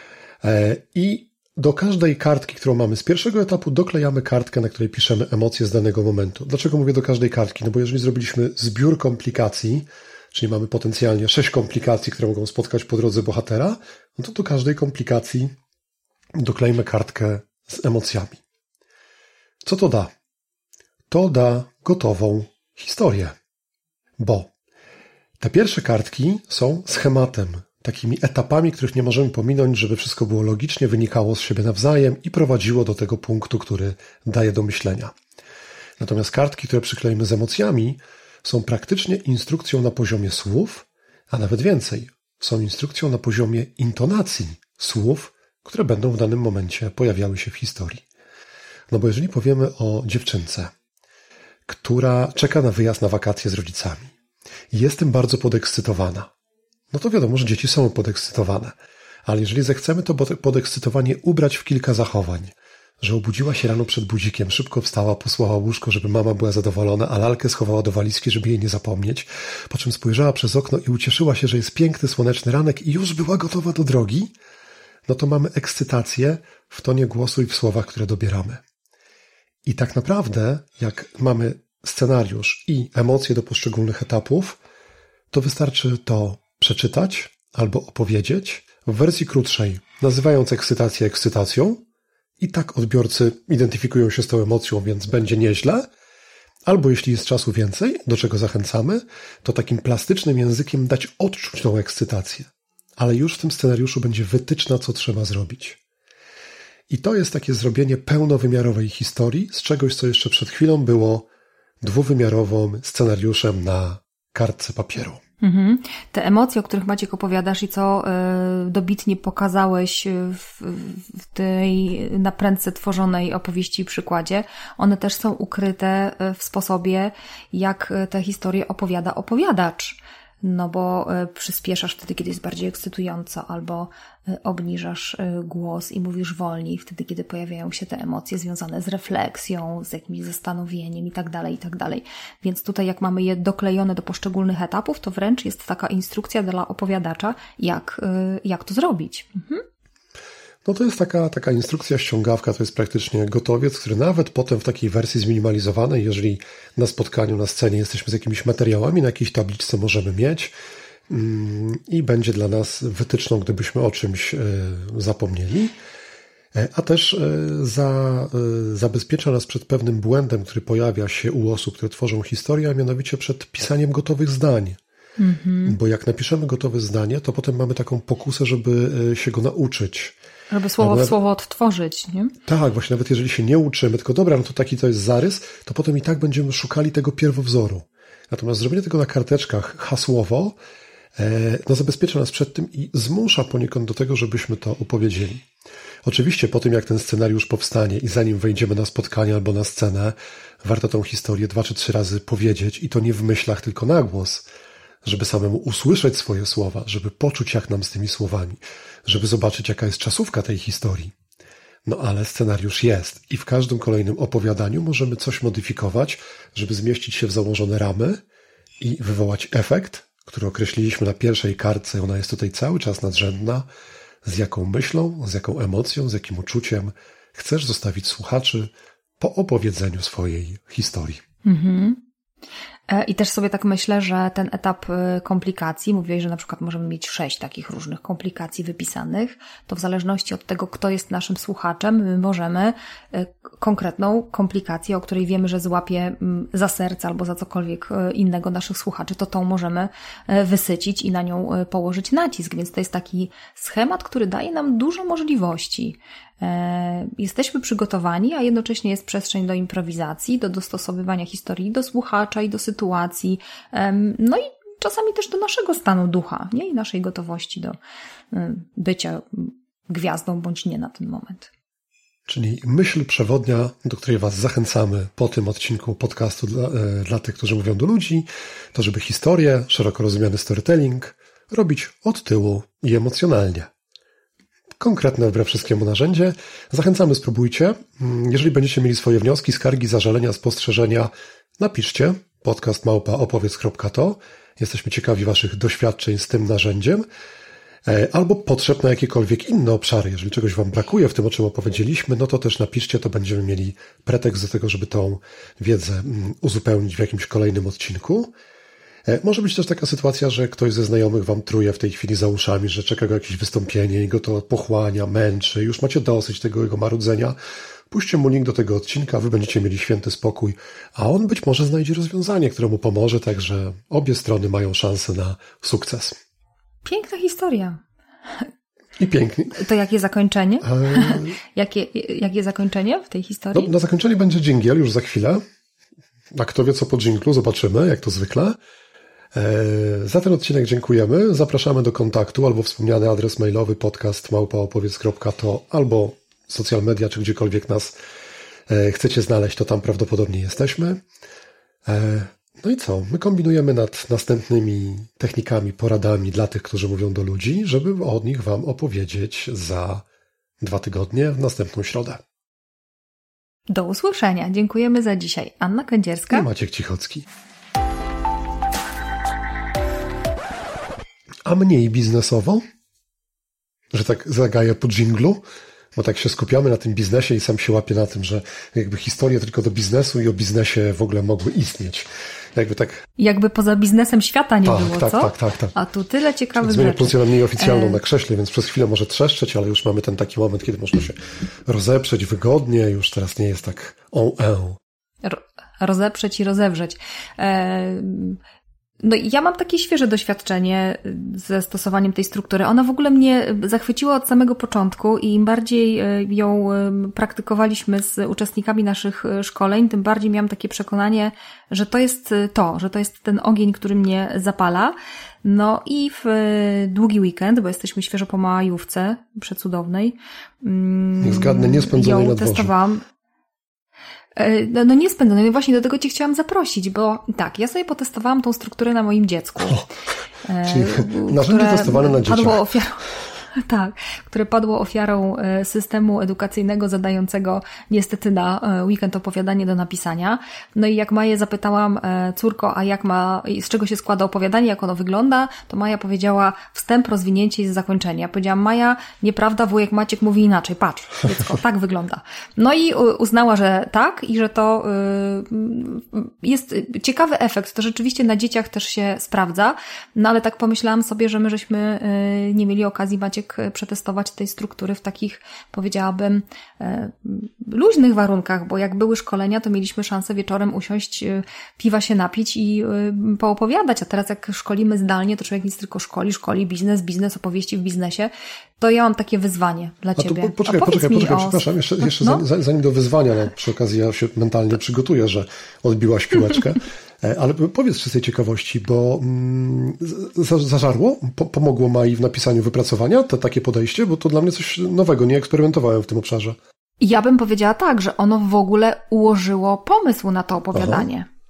I do każdej kartki, którą mamy z pierwszego etapu, doklejamy kartkę, na której piszemy emocje z danego momentu. Dlaczego mówię do każdej kartki? No bo jeżeli zrobiliśmy zbiór komplikacji, czyli mamy potencjalnie sześć komplikacji, które mogą spotkać po drodze bohatera, no to do każdej komplikacji doklejmy kartkę z emocjami. Co to da? To da gotową historię. Bo te pierwsze kartki są schematem, takimi etapami, których nie możemy pominąć, żeby wszystko było logicznie, wynikało z siebie nawzajem i prowadziło do tego punktu, który daje do myślenia. Natomiast kartki, które przykleimy z emocjami, są praktycznie instrukcją na poziomie słów, a nawet więcej, są instrukcją na poziomie intonacji słów, które będą w danym momencie pojawiały się w historii. No bo jeżeli powiemy o dziewczynce, która czeka na wyjazd na wakacje z rodzicami i jest tym bardzo podekscytowana, no to wiadomo, że dzieci są podekscytowane, ale jeżeli zechcemy to podekscytowanie ubrać w kilka zachowań, że obudziła się rano przed budzikiem, szybko wstała, posłała łóżko, żeby mama była zadowolona, a lalkę schowała do walizki, żeby jej nie zapomnieć, po czym spojrzała przez okno i ucieszyła się, że jest piękny, słoneczny ranek i już była gotowa do drogi, no to mamy ekscytację w tonie głosu i w słowach, które dobieramy. I tak naprawdę, jak mamy scenariusz i emocje do poszczególnych etapów, to wystarczy to przeczytać albo opowiedzieć w wersji krótszej, nazywając ekscytację ekscytacją, i tak odbiorcy identyfikują się z tą emocją, więc będzie nieźle. Albo jeśli jest czasu więcej, do czego zachęcamy, to takim plastycznym językiem dać odczuć tą ekscytację. Ale już w tym scenariuszu będzie wytyczna, co trzeba zrobić. I to jest takie zrobienie pełnowymiarowej historii z czegoś, co jeszcze przed chwilą było dwuwymiarowym scenariuszem na kartce papieru. Mhm. Te emocje, o których Maciek opowiadasz i co y, dobitnie pokazałeś w, w tej naprędce tworzonej opowieści i przykładzie, one też są ukryte w sposobie, jak tę historię opowiada opowiadacz. No bo przyspieszasz wtedy, kiedy jest bardziej ekscytująco, albo obniżasz głos i mówisz wolniej wtedy, kiedy pojawiają się te emocje związane z refleksją, z jakimś zastanowieniem i tak dalej, i tak dalej. Więc tutaj jak mamy je doklejone do poszczególnych etapów, to wręcz jest taka instrukcja dla opowiadacza, jak, jak to zrobić. Mhm. No to jest taka, taka instrukcja, ściągawka, to jest praktycznie gotowiec, który nawet potem w takiej wersji zminimalizowanej, jeżeli na spotkaniu, na scenie jesteśmy z jakimiś materiałami, na jakiejś tabliczce możemy mieć mm, i będzie dla nas wytyczną, gdybyśmy o czymś y, zapomnieli, a też y, za, y, zabezpiecza nas przed pewnym błędem, który pojawia się u osób, które tworzą historię, a mianowicie przed pisaniem gotowych zdań. Mm-hmm. Bo jak napiszemy gotowe zdanie, to potem mamy taką pokusę, żeby y, się go nauczyć. Żeby słowo w nawet, słowo odtworzyć, nie? Tak, właśnie nawet jeżeli się nie uczymy, tylko dobra, no to taki to jest zarys, to potem i tak będziemy szukali tego pierwowzoru. Natomiast zrobienie tego na karteczkach hasłowo, e, no zabezpiecza nas przed tym i zmusza poniekąd do tego, żebyśmy to opowiedzieli. Oczywiście po tym, jak ten scenariusz powstanie i zanim wejdziemy na spotkanie albo na scenę, warto tą historię dwa czy trzy razy powiedzieć i to nie w myślach, tylko na głos, żeby samemu usłyszeć swoje słowa, żeby poczuć, jak nam z tymi słowami, żeby zobaczyć, jaka jest czasówka tej historii. No ale scenariusz jest i w każdym kolejnym opowiadaniu możemy coś modyfikować, żeby zmieścić się w założone ramy i wywołać efekt, który określiliśmy na pierwszej kartce. Ona jest tutaj cały czas nadrzędna. Z jaką myślą, z jaką emocją, z jakim uczuciem chcesz zostawić słuchaczy po opowiedzeniu swojej historii. Mhm. I też sobie tak myślę, że ten etap komplikacji, mówiłeś, że na przykład możemy mieć sześć takich różnych komplikacji wypisanych, to w zależności od tego, kto jest naszym słuchaczem, my możemy konkretną komplikację, o której wiemy, że złapie za serce albo za cokolwiek innego naszych słuchaczy, to tą możemy wysycić i na nią położyć nacisk. Więc to jest taki schemat, który daje nam dużo możliwości. Jesteśmy przygotowani, a jednocześnie jest przestrzeń do improwizacji, do dostosowywania historii do słuchacza i do sytuacji, no i czasami też do naszego stanu ducha, nie? I naszej gotowości do bycia gwiazdą bądź nie na ten moment. Czyli myśl przewodnia, do której Was zachęcamy po tym odcinku podcastu dla, dla tych, którzy mówią do ludzi, to żeby historię, szeroko rozumiany storytelling, robić od tyłu i emocjonalnie. Konkretne wbrew wszystkiemu narzędzie. Zachęcamy, spróbujcie. Jeżeli będziecie mieli swoje wnioski, skargi, zażalenia, spostrzeżenia, napiszcie podcast małpa opowiedz kropka to. Jesteśmy ciekawi Waszych doświadczeń z tym narzędziem. Albo potrzeb na jakiekolwiek inne obszary. Jeżeli czegoś Wam brakuje w tym, o czym opowiedzieliśmy, no to też napiszcie, to będziemy mieli pretekst do tego, żeby tą wiedzę uzupełnić w jakimś kolejnym odcinku. Może być też taka sytuacja, że ktoś ze znajomych Wam truje w tej chwili za uszami, że czeka go jakieś wystąpienie i go to pochłania, męczy, już macie dosyć tego jego marudzenia. Puśćcie mu link do tego odcinka, Wy będziecie mieli święty spokój, a on być może znajdzie rozwiązanie, które mu pomoże, także obie strony mają szansę na sukces. Piękna historia. I pięknie. To jakie zakończenie? E... jakie, jakie zakończenie w tej historii? No, na zakończenie będzie dżingiel już za chwilę. A kto wie co po dżinglu, zobaczymy, jak to zwykle. Za ten odcinek dziękujemy. Zapraszamy do kontaktu albo wspomniany adres mailowy podcast małpa opowiedz kropka to albo social media, czy gdziekolwiek nas chcecie znaleźć, to tam prawdopodobnie jesteśmy. No i co? My kombinujemy nad następnymi technikami, poradami dla tych, którzy mówią do ludzi, żeby o nich Wam opowiedzieć za dwa tygodnie w następną środę. Do usłyszenia. Dziękujemy za dzisiaj. Anna Kędzierska i Maciek Cichocki. A mniej biznesowo? Że tak zagaję po dżinglu? Bo tak się skupiamy na tym biznesie i sam się łapię na tym, że jakby historie tylko do biznesu i o biznesie w ogóle mogły istnieć. Jakby tak... Jakby poza biznesem świata nie tak, było, tak, co? Tak, tak, tak. A tu tyle ciekawych rzeczy. Zmienię pozycję na mniej oficjalną e... na krześle, więc przez chwilę może trzeszczeć, ale już mamy ten taki moment, kiedy można się rozeprzeć wygodnie. Już teraz nie jest tak on, on. Ro- rozeprzeć i rozewrzeć. E... No i ja mam takie świeże doświadczenie ze stosowaniem tej struktury. Ona w ogóle mnie zachwyciła od samego początku i im bardziej ją praktykowaliśmy z uczestnikami naszych szkoleń, tym bardziej miałam takie przekonanie, że to jest to, że to jest ten ogień, który mnie zapala. No i w długi weekend, bo jesteśmy świeżo po majówce przecudownej. Nie zgadnę, nie spędzonej na dworze. Testowałam. No, no nie spędzone. Właśnie do tego Cię chciałam zaprosić, bo tak, ja sobie potestowałam tą strukturę na moim dziecku. O, czyli narzędzie testowane na dzieciach. Padło ofiarą, tak, które padło ofiarą systemu edukacyjnego zadającego niestety na weekend opowiadanie do napisania. No i jak Maję zapytałam, córko, a jak ma, z czego się składa opowiadanie, jak ono wygląda, to Maja powiedziała wstęp, rozwinięcie i zakończenie. Ja powiedziałam, Maja, nieprawda, wujek Maciek mówi inaczej, patrz, dziecko, tak wygląda. No i uznała, że tak i że to jest ciekawy efekt, to rzeczywiście na dzieciach też się sprawdza, no ale tak pomyślałam sobie, że my żeśmy nie mieli okazji, Maciek, przetestować tej struktury w takich, powiedziałabym, luźnych warunkach, bo jak były szkolenia, to mieliśmy szansę wieczorem usiąść, piwa się napić i poopowiadać, a teraz jak szkolimy zdalnie, to człowiek nic tylko szkoli, szkoli biznes, biznes, opowieści w biznesie, to ja mam takie wyzwanie dla Ciebie. A to poczekaj, a poczekaj, poczekaj, o... przepraszam, jeszcze, jeszcze no? zanim do wyzwania, no, przy okazji ja się mentalnie przygotuję, że odbiłaś piłeczkę, ale powiedz z tej ciekawości, bo mm, zażarło, po, pomogło Mai w napisaniu wypracowania, to takie podejście, bo to dla mnie coś nowego, nie eksperymentowałem w tym obszarze. Ja bym powiedziała tak, że ono w ogóle ułożyło pomysł na to opowiadanie. Aha.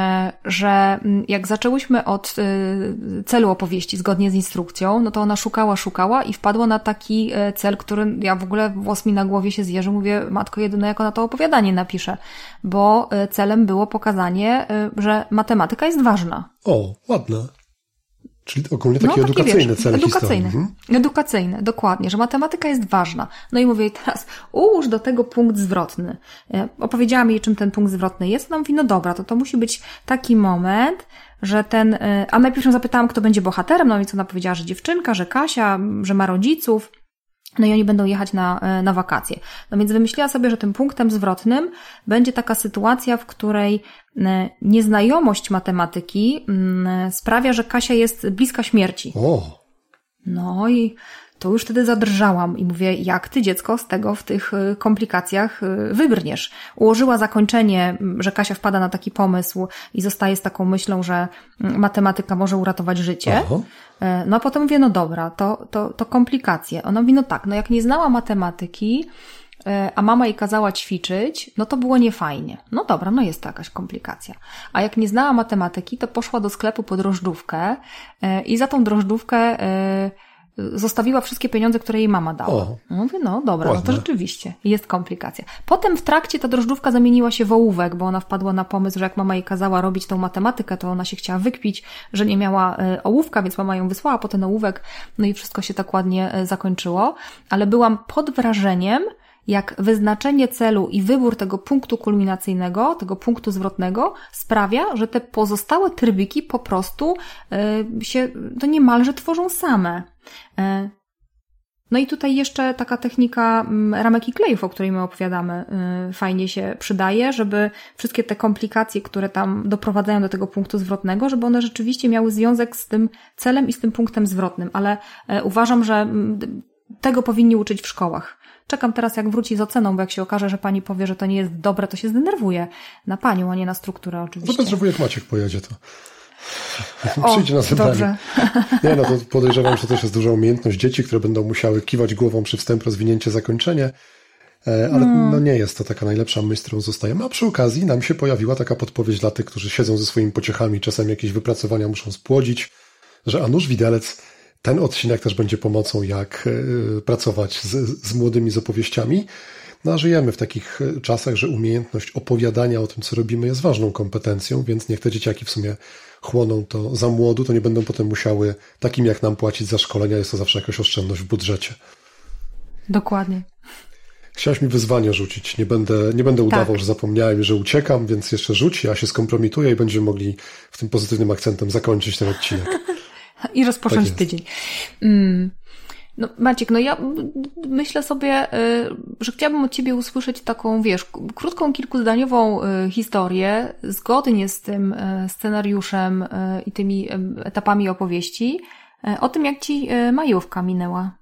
Że jak zaczęłyśmy od celu opowieści zgodnie z instrukcją, no to ona szukała, szukała i wpadła na taki cel, który ja w ogóle włos mi na głowie się zjeży, mówię, matko jedyne, jak ona to opowiadanie napisze, bo celem było pokazanie, że matematyka jest ważna. O, ładne. Czyli ogólnie taki no, edukacyjny wiesz, cel edukacyjny, mhm. edukacyjny, dokładnie, że matematyka jest ważna. No i mówię teraz, ułóż do tego punkt zwrotny. Opowiedziałam jej, czym ten punkt zwrotny jest. No mówi, no dobra, to to musi być taki moment, że ten, a najpierw ją zapytałam, kto będzie bohaterem, no więc ona powiedziała, że dziewczynka, że Kasia, że ma rodziców. No i oni będą jechać na, na wakacje. No więc wymyśliła sobie, że tym punktem zwrotnym będzie taka sytuacja, w której nieznajomość matematyki sprawia, że Kasia jest bliska śmierci. O. No i to już wtedy zadrżałam i mówię, jak ty, dziecko, z tego w tych komplikacjach wybrniesz. Ułożyła zakończenie, że Kasia wpada na taki pomysł i zostaje z taką myślą, że matematyka może uratować życie. Aha. No a potem mówię, no dobra, to, to, to komplikacje. Ona mówi, no tak, no jak nie znała matematyki, a mama jej kazała ćwiczyć, no to było niefajnie. No dobra, no jest to jakaś komplikacja. A jak nie znała matematyki, to poszła do sklepu po drożdżówkę i za tą drożdżówkę zostawiła wszystkie pieniądze, które jej mama dała. O, mówię, no dobra, ładne. No to rzeczywiście jest komplikacja. Potem w trakcie ta drożdżówka zamieniła się w ołówek, bo ona wpadła na pomysł, że jak mama jej kazała robić tą matematykę, to ona się chciała wykpić, że nie miała ołówka, więc mama ją wysłała po ten ołówek, no i wszystko się tak ładnie zakończyło. Ale byłam pod wrażeniem, jak wyznaczenie celu i wybór tego punktu kulminacyjnego, tego punktu zwrotnego sprawia, że te pozostałe trybiki po prostu y, się to niemalże tworzą same. Y, no i tutaj jeszcze taka technika ramek i klejów, o której my opowiadamy, y, fajnie się przydaje, żeby wszystkie te komplikacje, które tam doprowadzają do tego punktu zwrotnego, żeby one rzeczywiście miały związek z tym celem i z tym punktem zwrotnym, ale y, uważam, że y, tego powinni uczyć w szkołach. Czekam teraz, jak wróci z oceną, bo jak się okaże, że pani powie, że to nie jest dobre, to się zdenerwuje na panią, a nie na strukturę oczywiście. Zobacz, że wujek Maciek pojedzie, to o, przyjdzie na zebranie. Dobrze. Nie, no to podejrzewam, że to też jest duża umiejętność dzieci, które będą musiały kiwać głową przy wstęp, rozwinięcie, zakończenie, ale hmm. no nie jest to taka najlepsza myśl, którą zostajemy. A przy okazji nam się pojawiła taka podpowiedź dla tych, którzy siedzą ze swoimi pociechami, czasem jakieś wypracowania muszą spłodzić, że a nuż widelec, ten odcinek też będzie pomocą, jak pracować z, z młodymi z opowieściami. No, a żyjemy w takich czasach, że umiejętność opowiadania o tym, co robimy, jest ważną kompetencją, więc niech te dzieciaki w sumie chłoną to za młodu, to nie będą potem musiały takim jak nam płacić za szkolenia. Jest to zawsze jakaś oszczędność w budżecie. Dokładnie. Chciałaś mi wyzwanie rzucić. Nie będę, nie będę udawał, tak. że zapomniałem, że uciekam, więc jeszcze rzuć, ja się skompromituję i będziemy mogli w tym pozytywnym akcentem zakończyć ten odcinek. I rozpocząć tak tydzień. Mm. No Maciek, no ja myślę sobie, że chciałabym od ciebie usłyszeć taką, wiesz, krótką, kilkuzdaniową historię, zgodnie z tym scenariuszem i tymi etapami opowieści, o tym, jak ci majówka minęła.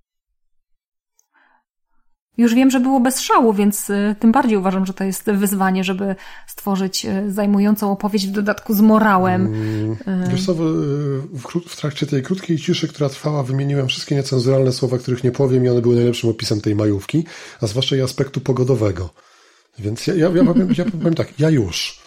Już wiem, że było bez szału, więc tym bardziej uważam, że to jest wyzwanie, żeby stworzyć zajmującą opowieść, w dodatku z morałem. Wiesz co, w, w trakcie tej krótkiej ciszy, która trwała, wymieniłem wszystkie niecenzuralne słowa, których nie powiem, i one były najlepszym opisem tej majówki, a zwłaszcza i aspektu pogodowego. Więc ja, ja, ja, powiem, ja powiem tak, ja już.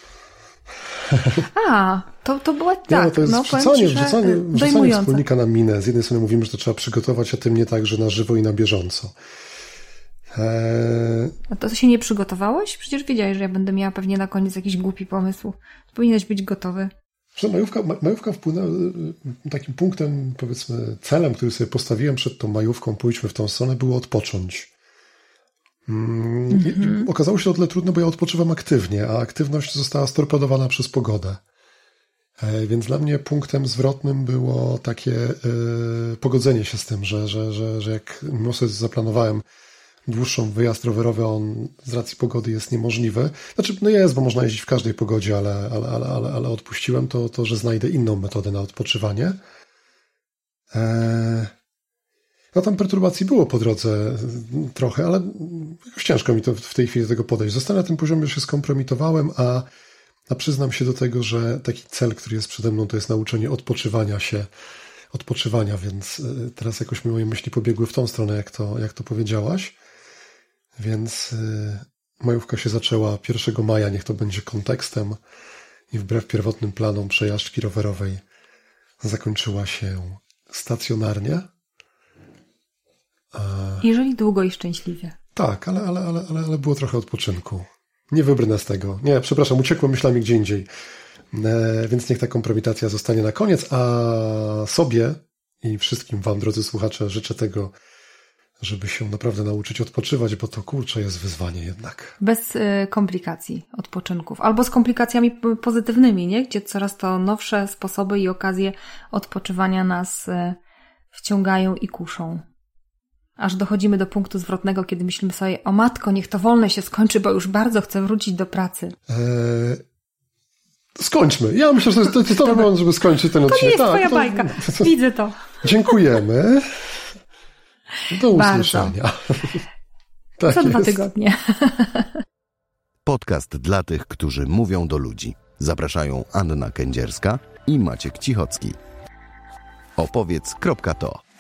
A, to, to było tak. Ja, no to jest no, wrzucanie, ci, wrzucanie, wrzucanie wspólnika na minę. Z jednej strony mówimy, że to trzeba przygotować, a tym nie tak, że na żywo i na bieżąco. Eee... A to się nie przygotowałeś? Przecież wiedziałeś, że ja będę miała pewnie na koniec jakiś głupi pomysł. Powinieneś być gotowy. Majówka, majówka wpłynęła takim punktem, powiedzmy, celem, który sobie postawiłem przed tą majówką, pójdźmy w tą stronę, było odpocząć. Mm, mm-hmm. Okazało się to o tyle trudne, bo ja odpoczywam aktywnie, a aktywność została storpedowana przez pogodę. E, więc dla mnie punktem zwrotnym było takie e, pogodzenie się z tym, że, że, że, że jak mimo sobie zaplanowałem dłuższą wyjazd rowerowy, on z racji pogody jest niemożliwy. Znaczy, no jest, bo można jeździć w każdej pogodzie, ale, ale, ale, ale, ale odpuściłem to, to, że znajdę inną metodę na odpoczywanie. Eee, no tam perturbacji było po drodze trochę, ale jakoś ciężko mi to w tej chwili do tego podejść. Zostanę na tym poziomie, że się skompromitowałem, a, a przyznam się do tego, że taki cel, który jest przede mną, to jest nauczenie odpoczywania się, odpoczywania, więc teraz jakoś moje myśli pobiegły w tą stronę, jak to, jak to powiedziałaś. Więc y, majówka się zaczęła pierwszego maja, niech to będzie kontekstem, i wbrew pierwotnym planom przejażdżki rowerowej zakończyła się stacjonarnie. A... Jeżeli długo i szczęśliwie. Tak, ale, ale, ale, ale, ale było trochę odpoczynku. Nie wybrnę z tego. Nie, przepraszam, uciekłem myślami gdzie indziej. E, więc niech ta kompromitacja zostanie na koniec, a sobie i wszystkim wam, drodzy słuchacze, życzę tego, żeby się naprawdę nauczyć odpoczywać, bo to, kurczę, jest wyzwanie jednak. Bez y, komplikacji odpoczynków. Albo z komplikacjami pozytywnymi, nie? Gdzie coraz to nowsze sposoby i okazje odpoczywania nas y, wciągają i kuszą. Aż dochodzimy do punktu zwrotnego, kiedy myślimy sobie, o matko, niech to wolne się skończy, bo już bardzo chcę wrócić do pracy. Eee, skończmy. Ja myślę, że to jest to, moment, żeby skończyć ten odcinek. To nie jest tak, twoja to, bajka. To, to, Widzę to. Dziękujemy. Do usłyszenia. Tak Za dwa jest. tygodnie. Podcast dla tych, którzy mówią do ludzi. Zapraszają Anna Kędzierska i Maciek Cichocki. Opowiedz kropka to.